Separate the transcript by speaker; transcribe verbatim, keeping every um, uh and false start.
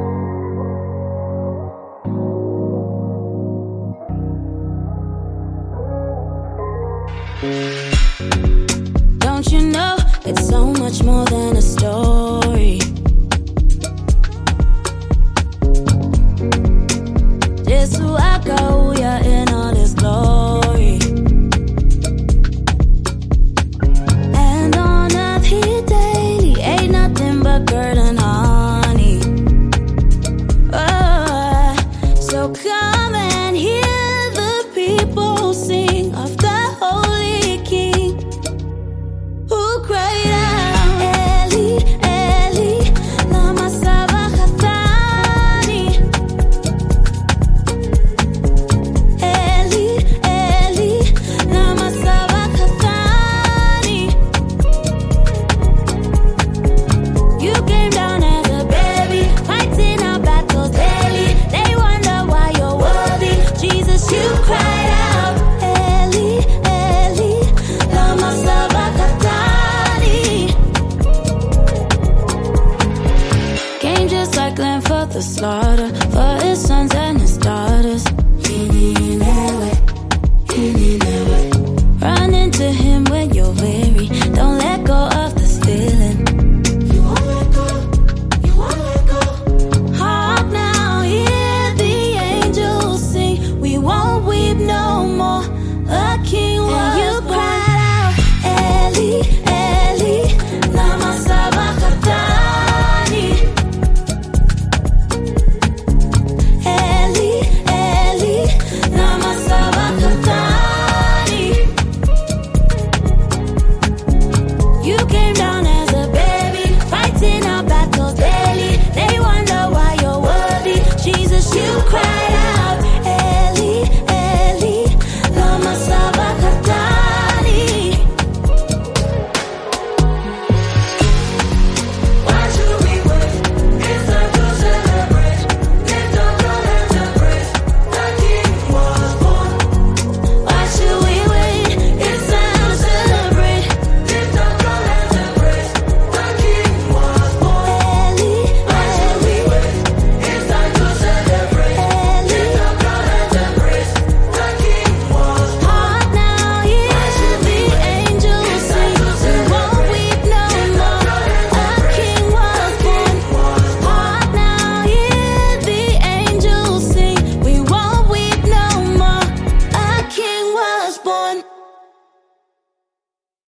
Speaker 1: Don't you know it's so much more than a story? Jesu akauya in all his glory, and on earth he daily ate nothing but curd and honey. Oh, so come and hear the people sing of the Holy King, who cried out, Eli, Eli, lama sabachthani. Eli, Eli, lama sabachthani. You came down as a baby, fighting our battles daily. They wonder why you're worthy. Jesus, you cried out, Eli, Eli, lama sabachthani. Came just like lamb for the slaughter, for his sons and his daughters. Run into him when you're weary.